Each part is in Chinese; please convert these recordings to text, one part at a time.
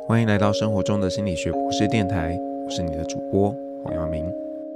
欢迎来到生活中的心理学博士电台，我是你的主播黄耀明。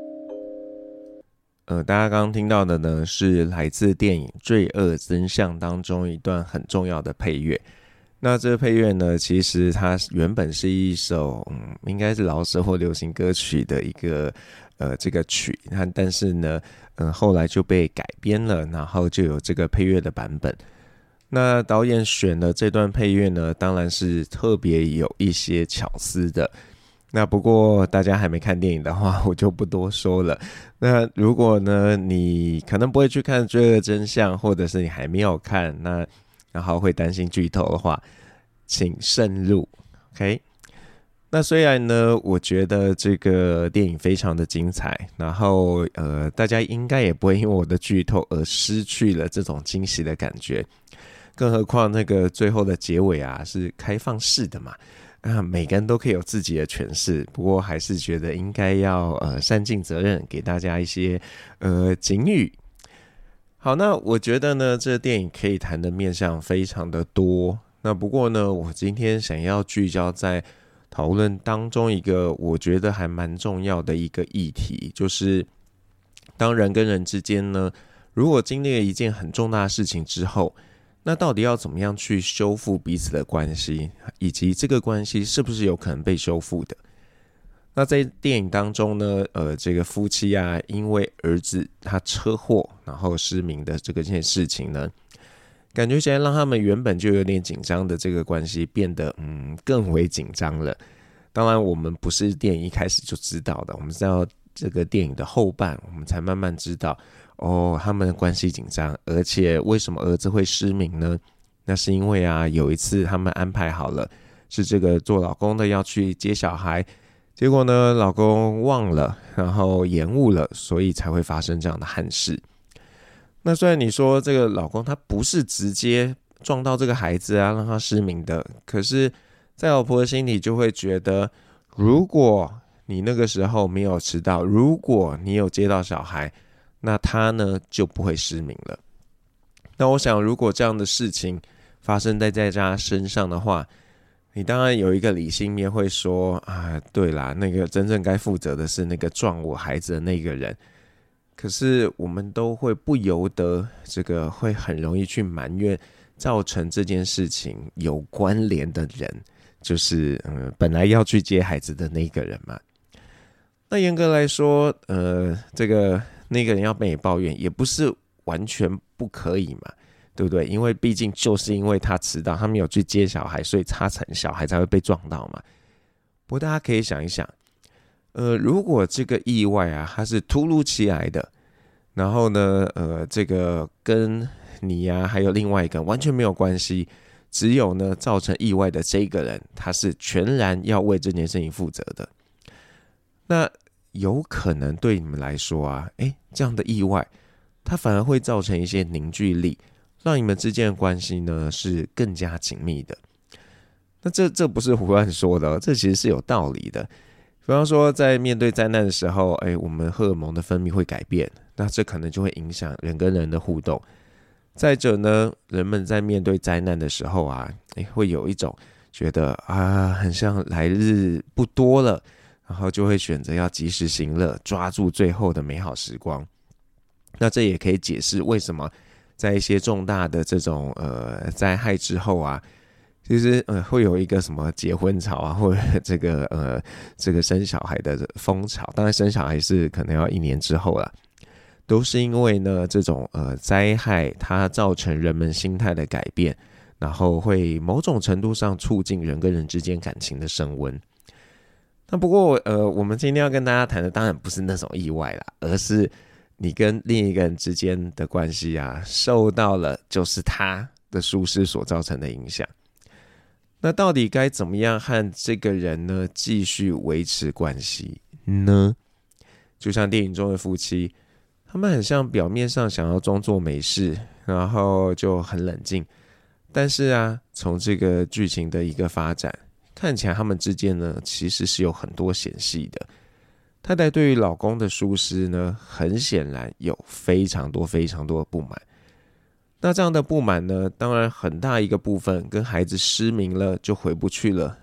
大家刚刚听到的呢，是来自电影《罪恶真相》当中一段很重要的配乐。那这个配乐呢，其实它原本是一首应该是饶舌或流行歌曲的一个这个曲，但是呢后来就被改编了，然后就有这个配乐的版本。那导演选的这段配乐呢，当然是特别有一些巧思的。那不过大家还没看电影的话，我就不多说了。那如果呢，你可能不会去看《罪恶真相》，或者是你还没有看，那然后会担心剧透的话，请慎入。OK。那虽然呢，我觉得这个电影非常的精彩，然后大家应该也不会因为我的剧透而失去了这种惊喜的感觉。更何况那个最后的结尾啊，是开放式的嘛，每个人都可以有自己的诠释。不过还是觉得应该要善尽责任，给大家一些警语。好，那我觉得呢，这个电影可以谈的面向非常的多。那不过呢，我今天想要聚焦在讨论当中一个我觉得还蛮重要的一个议题，就是当人跟人之间呢，如果经历了一件很重大的事情之后，那到底要怎么样去修复彼此的关系，以及这个关系是不是有可能被修复的？那在电影当中呢，这个夫妻啊，因为儿子他车祸然后失明的这件事情呢，感觉起来让他们原本就有点紧张的这个关系变得更为紧张了。当然我们不是电影一开始就知道的，我们是到这个电影的后半我们才慢慢知道他们的关系紧张。而且为什么儿子会失明呢？那是因为啊，有一次他们安排好了是这个做老公的要去接小孩，结果呢老公忘了，然后延误了，所以才会发生这样的憾事。那虽然你说这个老公他不是直接撞到这个孩子啊让他失明的，可是在老婆的心里就会觉得，如果你那个时候没有迟到，如果你有接到小孩，那他呢就不会失明了。那我想如果这样的事情发生在他身上的话，你当然有一个理性面会说啊，对啦，那个真正该负责的是那个撞我孩子的那个人。可是我们都会不由得这个会很容易去埋怨造成这件事情有关联的人，就是本来要去接孩子的那个人嘛。那严格来说这个那个人要被你抱怨也不是完全不可以嘛，对不对？因为毕竟就是因为他迟到，他没有去接小孩，所以小孩才会被撞到嘛。不过大家可以想一想，如果这个意外啊，它是突如其来的，然后呢，这个跟你啊，还有另外一个人完全没有关系，只有呢造成意外的这个人，他是全然要为这件事情负责的。那有可能对你们来说啊，这样的意外，它反而会造成一些凝聚力，让你们之间的关系呢是更加紧密的。那这不是胡乱说的这其实是有道理的。比方说在面对灾难的时候，我们荷尔蒙的分泌会改变，那这可能就会影响人跟人的互动。再者呢，人们在面对灾难的时候啊，会有一种觉得啊，很像来日不多了，然后就会选择要及时行乐，抓住最后的美好时光。那这也可以解释为什么在一些重大的这种灾害之后啊，其实会有一个什么结婚潮啊，或者这个生小孩的风潮。当然生小孩是可能要1年之后啦，都是因为呢这种灾害它造成人们心态的改变，然后会某种程度上促进人跟人之间感情的升温。那不过我们今天要跟大家谈的当然不是那种意外啦，而是你跟另一个人之间的关系啊，受到了就是他的疏失所造成的影响。那到底该怎么样和这个人呢继续维持关系呢？就像电影中的夫妻，他们很像表面上想要装作没事，然后就很冷静，但是啊，从这个剧情的一个发展，看起来他们之间呢其实是有很多嫌隙的。太太对于老公的疏失呢，很显然有非常多的不满。那这样的不满呢，当然很大一个部分跟孩子失明了就回不去了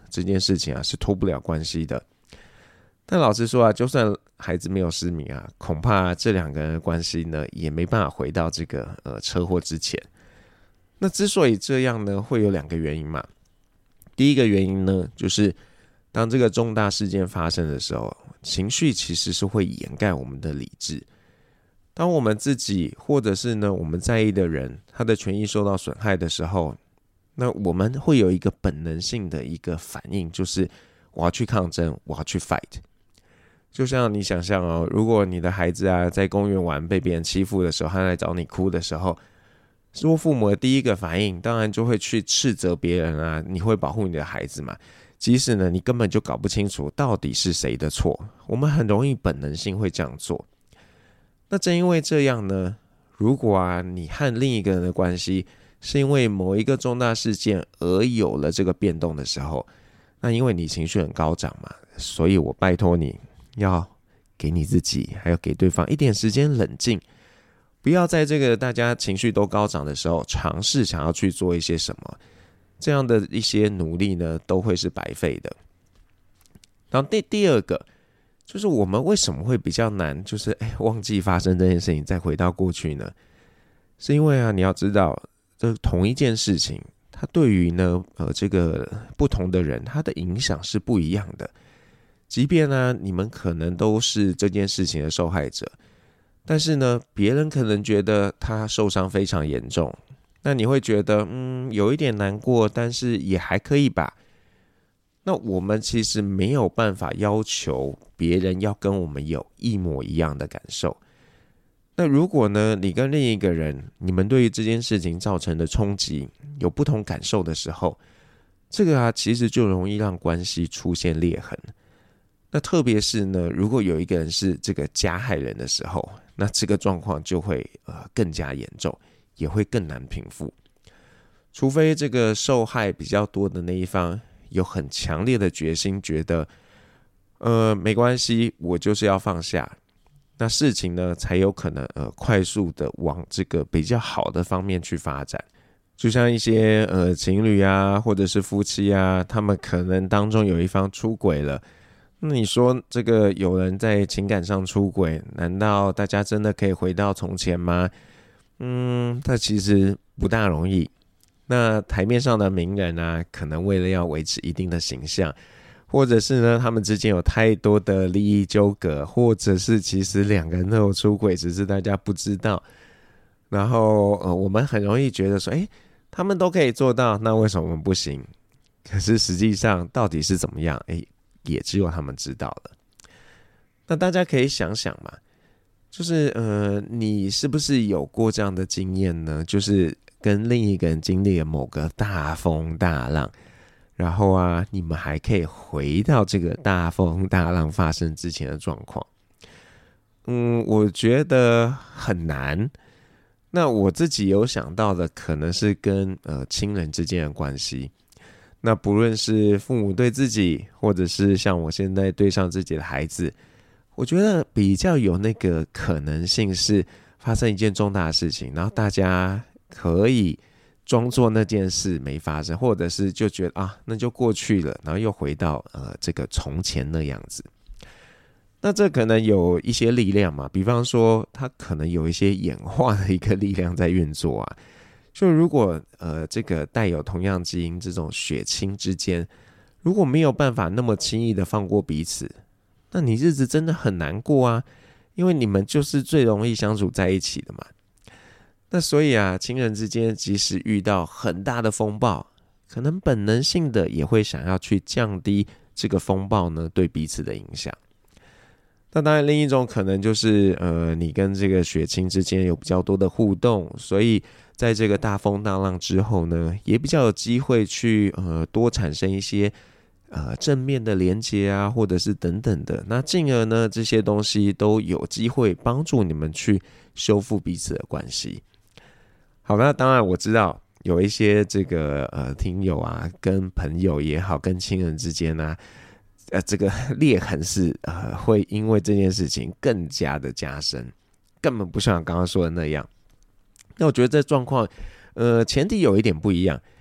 这件事情啊是脱不了关系的。但老实说啊，就算孩子没有失明啊，恐怕这两个人的关系呢也没办法回到这个车祸之前。那之所以这样呢，会有2个原因嘛。第一个原因呢，就是当这个重大事件发生的时候，情绪其实是会掩盖我们的理智。当我们自己或者是呢我们在意的人，他的权益受到损害的时候，那我们会有一个本能性的一个反应，就是我要去抗争，我要去 fight。就像你想象哦，如果你的孩子啊在公园玩被别人欺负的时候，他来找你哭的时候，做父母的第一个反应当然就会去斥责别人啊，你会保护你的孩子嘛？即使呢你根本就搞不清楚到底是谁的错，我们很容易本能性会这样做。那正因为这样呢，如果啊你和另一个人的关系是因为某一个重大事件而有了这个变动的时候，那因为你情绪很高涨嘛，所以我拜托你要给你自己还有给对方一点时间冷静，不要在这个大家情绪都高涨的时候尝试想要去做一些什么，这样的一些努力呢都会是白费的。然后第二个就是我们为什么会比较难就是忘记发生这件事情再回到过去呢？是因为啊你要知道这同一件事情它对于呢这个不同的人它的影响是不一样的。即便呢你们可能都是这件事情的受害者，但是呢别人可能觉得他受伤非常严重，那你会觉得有一点难过，但是也还可以吧。那我们其实没有办法要求别人要跟我们有一模一样的感受。那如果呢你跟另一个人，你们对于这件事情造成的冲击有不同感受的时候，这个啊其实就容易让关系出现裂痕。那特别是呢如果有一个人是这个加害人的时候，那这个状况就会更加严重，也会更难平复。除非这个受害比较多的那一方有很强烈的决心，觉得没关系，我就是要放下，那事情呢才有可能快速的往这个比较好的方面去发展。就像一些情侣啊或者是夫妻啊，他们可能当中有一方出轨了，那你说这个有人在情感上出轨，难道大家真的可以回到从前吗？它其实不大容易。那台面上的名人啊，可能为了要维持一定的形象，或者是呢他们之间有太多的利益纠葛，或者是其实2个人都有出轨，只是大家不知道。然后我们很容易觉得说他们都可以做到，那为什么我们不行？可是实际上到底是怎么样也只有他们知道了。那大家可以想想嘛，就是你是不是有过这样的经验呢？就是跟另一个人经历了某个大风大浪，然后啊你们还可以回到这个大风大浪发生之前的状况。我觉得很难。那我自己有想到的可能是跟亲人之间的关系。那不论是父母对自己，或者是像我现在对上自己的孩子，我觉得比较有那个可能性是发生一件重大的事情，然后大家可以装作那件事没发生，或者是就觉得那就过去了，然后又回到这个从前那样子。那这可能有一些力量嘛，比方说它可能有一些演化的一个力量在运作啊。就如果这个带有同样基因这种血亲之间，如果没有办法那么轻易的放过彼此，那你日子真的很难过啊，因为你们就是最容易相处在一起的嘛。那所以啊，亲人之间即使遇到很大的风暴，可能本能性的也会想要去降低这个风暴呢对彼此的影响。那当然另一种可能就是你跟这个血亲之间有比较多的互动，所以在这个大风大浪之后呢，也比较有机会去多产生一些正面的连结啊，或者是等等的，那进而呢这些东西都有机会帮助你们去修复彼此的关系。好，那当然我知道有一些这个听友啊，跟朋友也好，跟亲人之间啊这个裂痕是会因为这件事情更加的加深，根本不像刚刚说的那样。那我觉得这状况前提有一点不一样，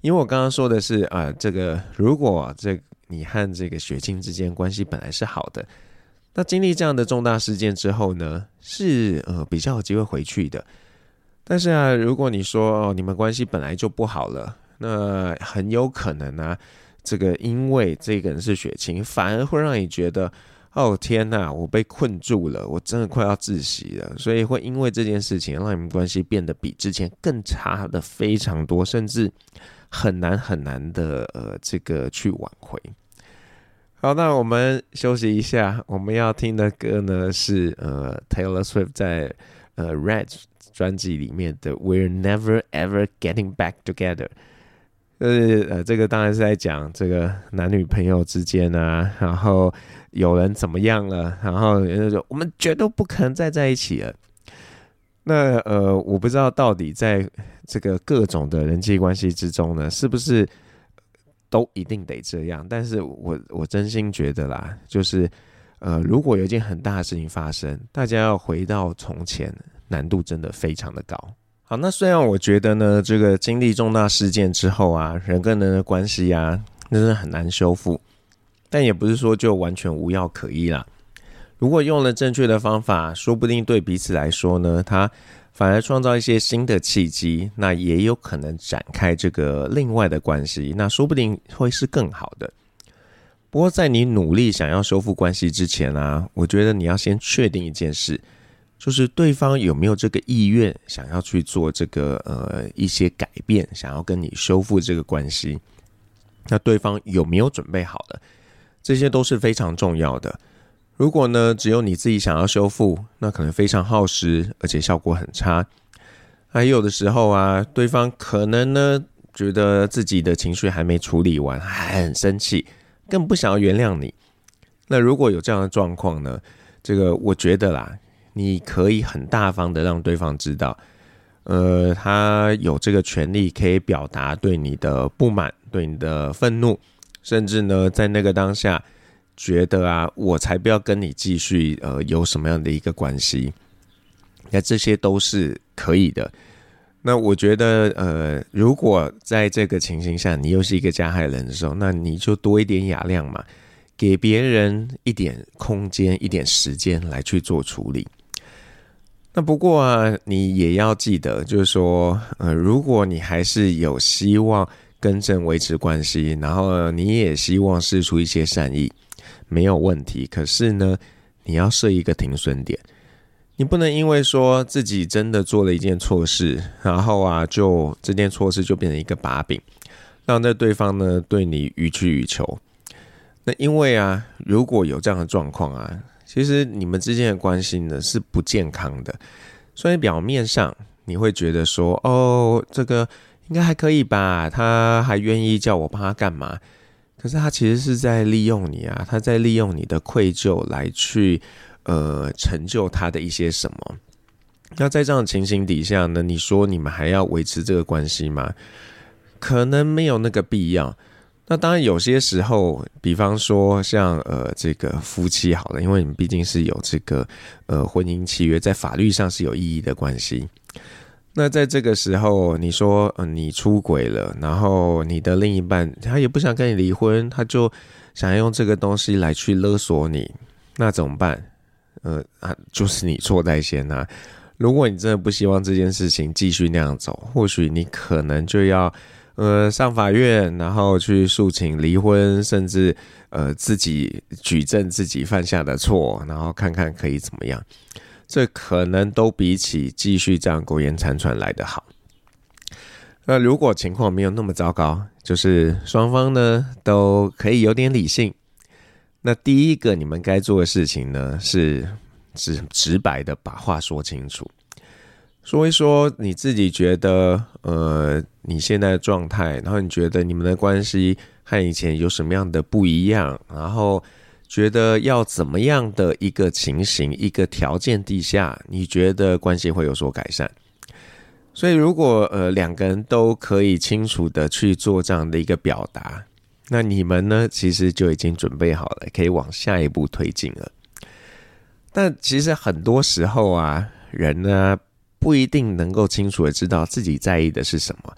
因为我刚刚说的是这个如果你和这个血亲之间关系本来是好的，那经历这样的重大事件之后呢，是比较有机会回去的。但是如果你说你们关系本来就不好了，那很有可能这个因为这个人是血亲，反而会让你觉得天哪，我被困住了，我真的快要窒息了，所以会因为这件事情让你们关系变得比之前更差的非常多，甚至很难的这个去挽回。好，那我们休息一下，我们要听的歌呢是Taylor Swift 在Red 专辑里面的 We're Never Ever Getting Back Together。这个当然是在讲这个男女朋友之间然后有人怎么样了，然后人就说我们绝对不可能再在一起了。那我不知道到底在这个各种的人际关系之中呢，是不是都一定得这样？但是我真心觉得啦，就是如果有一件很大的事情发生，大家要回到从前，难度真的非常的高。好，那虽然我觉得呢，这个经历重大事件之后人跟人的关系真的很难修复，但也不是说就完全无药可医啦。如果用了正确的方法，说不定对彼此来说呢，它反而创造一些新的契机，那也有可能展开这个另外的关系，那说不定会是更好的。不过在你努力想要修复关系之前我觉得你要先确定一件事，就是对方有没有这个意愿想要去做这个一些改变，想要跟你修复这个关系。那对方有没有准备好的，这些都是非常重要的。如果呢只有你自己想要修复，那可能非常耗时，而且效果很差。还有的时候对方可能呢觉得自己的情绪还没处理完，还很生气，更不想要原谅你。那如果有这样的状况呢，这个我觉得啦，你可以很大方的让对方知道他有这个权利可以表达对你的不满，对你的愤怒，甚至呢在那个当下觉得我才不要跟你继续有什么样的一个关系，那这些都是可以的。那我觉得如果在这个情形下你又是一个加害人的时候，那你就多一点雅量嘛，给别人一点空间，一点时间来去做处理。那不过你也要记得，就是说如果你还是有希望跟正维持关系，然后你也希望释出一些善意，没有问题。可是呢，你要设一个停损点，你不能因为说自己真的做了一件错事，然后就这件错事就变成一个把柄，让对方呢对你予取予求。那因为如果有这样的状况其实你们之间的关系呢是不健康的。所以表面上你会觉得说这个应该还可以吧，他还愿意叫我帮他干嘛，可是他其实是在利用你他在利用你的愧疚来去成就他的一些什么。那在这样的情形底下呢，你说你们还要维持这个关系吗？可能没有那个必要。那当然有些时候，比方说像这个夫妻好了，因为你们毕竟是有这个婚姻契约，在法律上是有意义的关系。那在这个时候，你说你出轨了，然后你的另一半他也不想跟你离婚，他就想用这个东西来去勒索你，那怎么办？就是你错在先如果你真的不希望这件事情继续那样走，或许你可能就要上法院，然后去诉请离婚，甚至自己举证自己犯下的错，然后看看可以怎么样。这可能都比起继续这样苟延残喘来得好。那如果情况没有那么糟糕，就是双方呢都可以有点理性，那第一个你们该做的事情呢是直白的把话说清楚，说一说你自己觉得你现在的状态，然后你觉得你们的关系和以前有什么样的不一样，然后觉得要怎么样的一个情形，一个条件底下你觉得关系会有所改善。所以如果两个人都可以清楚的去做这样的一个表达，那你们呢其实就已经准备好了，可以往下一步推进了。但其实很多时候人呢不一定能够清楚的知道自己在意的是什么，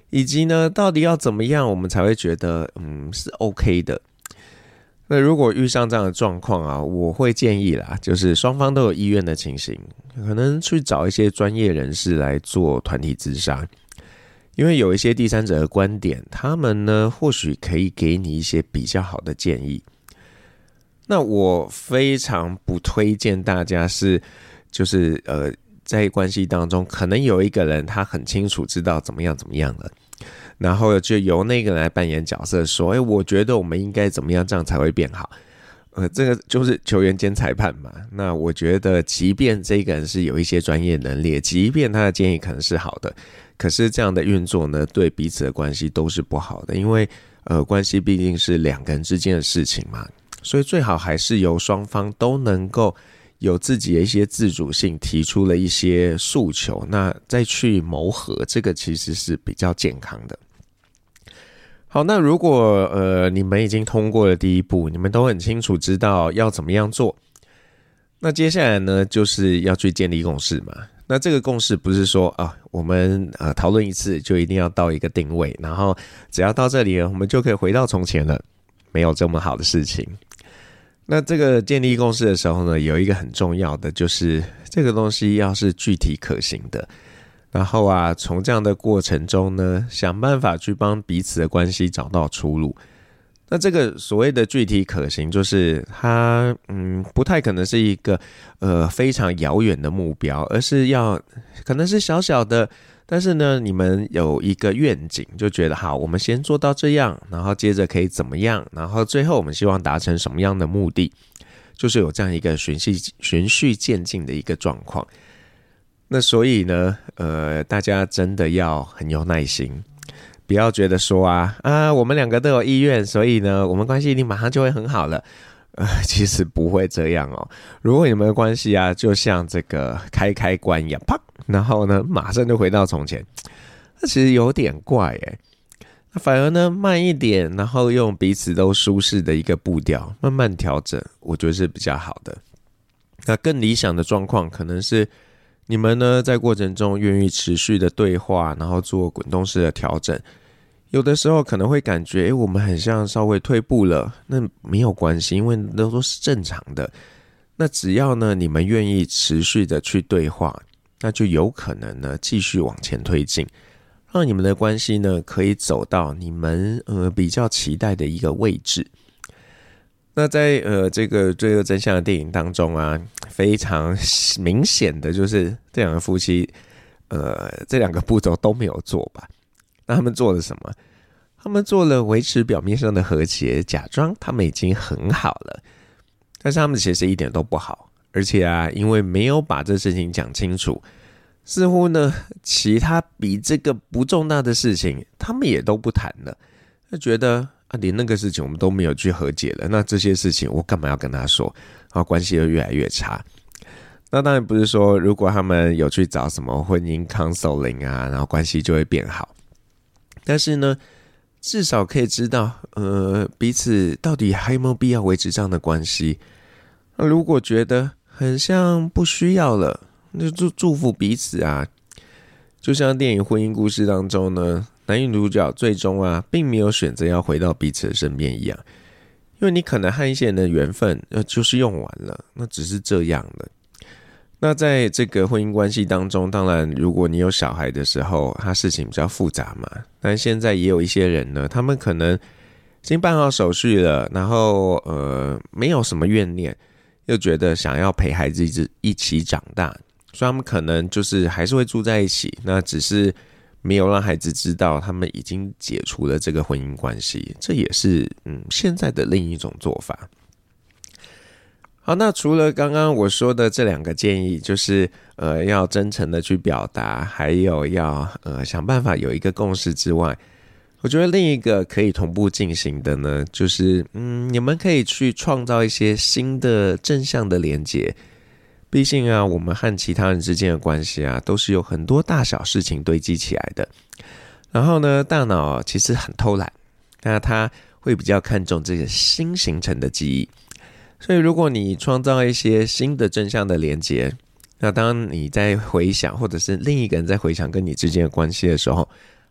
以及呢，到底要怎么样我们才会觉得是 OK 的。那如果遇上这样的状况啊，我会建议啦，就是双方都有意愿的情形，可能去找一些专业人士来做团体咨商，因为有一些第三者的观点，他们呢或许可以给你一些比较好的建议。那我非常不推荐大家就是在关系当中，可能有一个人他很清楚知道怎么样了，然后就由那个人来扮演角色说，我觉得我们应该怎么样，这样才会变好。这个就是球员兼裁判嘛。那我觉得即便这个人是有一些专业能力，即便他的建议可能是好的，可是这样的运作呢，对彼此的关系都是不好的，因为关系毕竟是两个人之间的事情嘛，所以最好还是由双方都能够有自己的一些自主性，提出了一些诉求，那再去谋和，这个其实是比较健康的。好，那如果你们已经通过了第一步，你们都很清楚知道要怎么样做，那接下来呢就是要去建立共识嘛。那这个共识不是说我们讨论一次就一定要到一个定位，然后只要到这里了，我们就可以回到从前了，没有这么好的事情。那这个建立共识的时候呢，有一个很重要的就是这个东西要是具体可行的，然后从这样的过程中呢，想办法去帮彼此的关系找到出路。那这个所谓的具体可行，就是它不太可能是一个非常遥远的目标，而是可能是小小的，但是呢你们有一个愿景，就觉得好，我们先做到这样，然后接着可以怎么样，然后最后我们希望达成什么样的目的，就是有这样一个循序渐进的一个状况。那所以呢大家真的要很有耐心，不要觉得说我们两个都有意愿，所以呢我们关系一定马上就会很好了。其实不会这样哦。如果你们的关系就像这个开关一样，啪，然后呢马上就回到从前，那其实有点怪耶。反而呢慢一点，然后用彼此都舒适的一个步调慢慢调整，我觉得是比较好的。那更理想的状况可能是你们呢在过程中愿意持续的对话，然后做滚动式的调整。有的时候可能会感觉我们很像稍微退步了，那没有关系，因为那都是正常的。那只要呢你们愿意持续的去对话，那就有可能呢继续往前推进，让你们的关系呢可以走到你们比较期待的一个位置。那在这个罪恶真相的电影当中非常明显的就是这两个夫妻这两个步骤都没有做吧。那他们做了什么？他们做了维持表面上的和谐，假装他们已经很好了，但是他们其实一点都不好，而且因为没有把这事情讲清楚，似乎呢其他比这个不重大的事情他们也都不谈了，他觉得连那个事情我们都没有去和解了，那这些事情我干嘛要跟他说，然后关系就越来越差。那当然不是说如果他们有去找什么婚姻 counseling 然后关系就会变好，但是呢至少可以知道彼此到底还有没有必要维持这样的关系。那如果觉得很像不需要了，那就祝福彼此就像电影婚姻故事当中呢，男女主角最终并没有选择要回到彼此的身边一样，因为你可能和一些人的缘分就是用完了，那只是这样的。那在这个婚姻关系当中，当然如果你有小孩的时候，他事情比较复杂嘛，但现在也有一些人呢，他们可能已经办好手续了，然后没有什么怨念，又觉得想要陪孩子一起长大，所以他们可能就是还是会住在一起，那只是没有让孩子知道他们已经解除了这个婚姻关系，这也是现在的另一种做法。好，那除了刚刚我说的这两个建议，就是要真诚的去表达，还有要想办法有一个共识之外，我觉得另一个可以同步进行的呢，就是你们可以去创造一些新的正向的连结。毕竟我们和其他人之间的关系都是有很多大小事情堆积起来的。然后呢，大脑其实很偷懒，那它会比较看重这个新形成的记忆。所以如果你创造一些新的正向的连结，那当你在回想，或者是另一个人在回想跟你之间的关系的时候，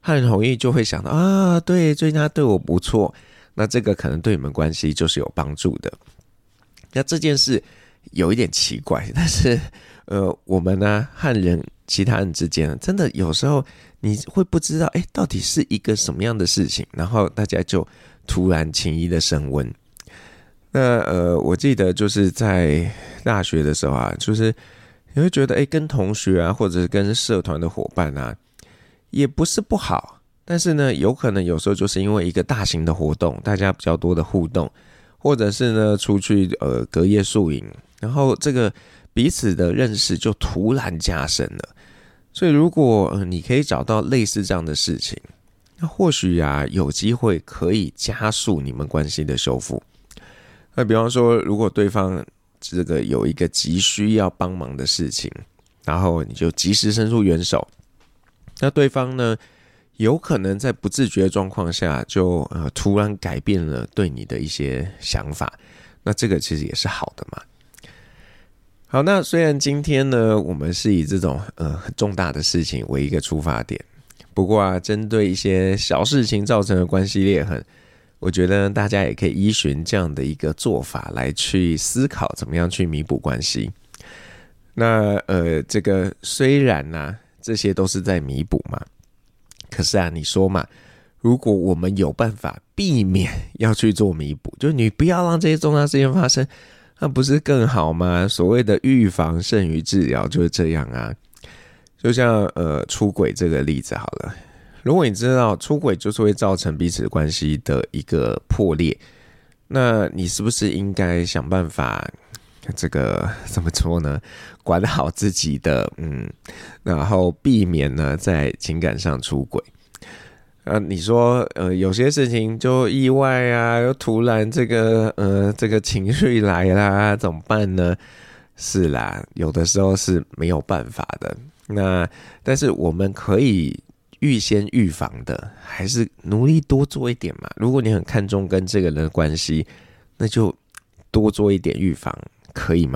很容易就会想到啊，对，最近他对我不错，那这个可能对你们关系就是有帮助的。那这件事有一点奇怪，但是我们呢和其他人之间，真的有时候你会不知道，到底是一个什么样的事情，然后大家就突然情谊的升温。那我记得就是在大学的时候啊，就是你会觉得跟同学啊，或者是跟社团的伙伴啊，也不是不好，但是呢，有可能有时候就是因为一个大型的活动，大家比较多的互动，或者是呢出去隔夜宿营，然后这个彼此的认识就突然加深了。所以如果你可以找到类似这样的事情，那或许啊有机会可以加速你们关系的修复。那比方说，如果对方这个有一个急需要帮忙的事情，然后你就及时伸出援手，那对方呢有可能在不自觉的状况下就突然改变了对你的一些想法，那这个其实也是好的嘛。好，那虽然今天呢我们是以这种很重大的事情为一个出发点，不过啊针对一些小事情造成的关系裂痕，我觉得大家也可以依循这样的一个做法来去思考怎么样去弥补关系。那这个虽然啊这些都是在弥补嘛，可是啊你说嘛，如果我们有办法避免要去做弥补，就是你不要让这些重大事件发生，那不是更好吗？所谓的预防胜于治疗就是这样啊。就像出轨这个例子好了，如果你知道出轨就是会造成彼此关系的一个破裂，那你是不是应该想办法这个怎么说呢？管好自己的然后避免呢在情感上出轨。你说有些事情就意外啊，又突然这个情绪来啦，怎么办呢？是啦，有的时候是没有办法的。那但是我们可以预先预防的，还是努力多做一点嘛。如果你很看重跟这个人的关系，那就多做一点预防，可以吗？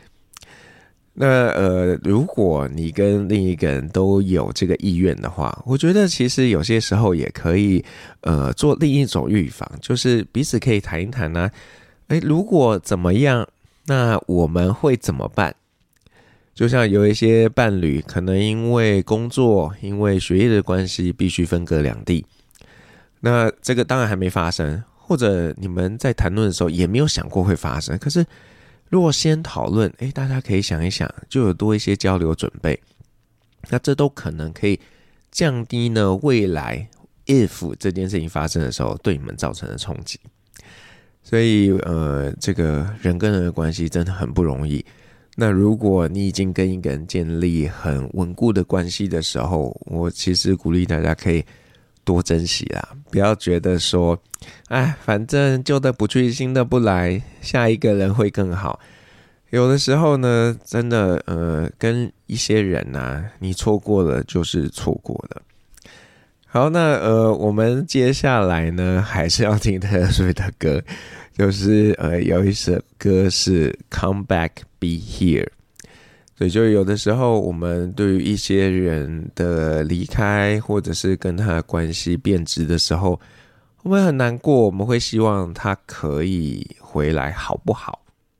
那如果你跟另一个人都有这个意愿的话，我觉得其实有些时候也可以做另一种预防，就是彼此可以谈一谈啊，如果怎么样，那我们会怎么办？就像有一些伴侣可能因为工作、因为学业的关系必须分隔两地，那这个当然还没发生，或者你们在谈论的时候也没有想过会发生，可是如果先讨论，大家可以想一想，就有多一些交流准备，那这都可能可以降低呢未来 if 这件事情发生的时候对你们造成的冲击。所以这个人跟人的关系真的很不容易。那如果你已经跟一个人建立很稳固的关系的时候，我其实鼓励大家可以多珍惜啦，不要觉得说反正旧的不去，新的不来，下一个人会更好。有的时候呢真的跟一些人啊，你错过了就是错过了。好，那我们接下来呢还是要听Taylor Swift的歌，就是有一首歌是 Come Back Be Here。所以就有的时候我们对于一些人的离开，或者是跟他的关系变质的时候，我们很难过，我们会希望他可以回来，好不好？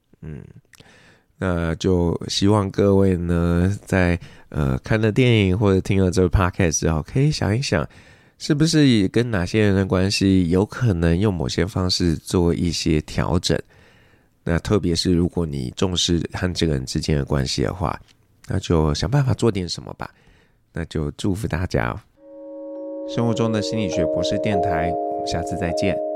那就希望各位呢在看了电影或者听了这个 podcast 之后，可以想一想是不是跟哪些人的关系有可能用某些方式做一些调整。那特别是如果你重视和这个人之间的关系的话，那就想办法做点什么吧。那就祝福大家生活中的心理学博士电台，我们下次再见。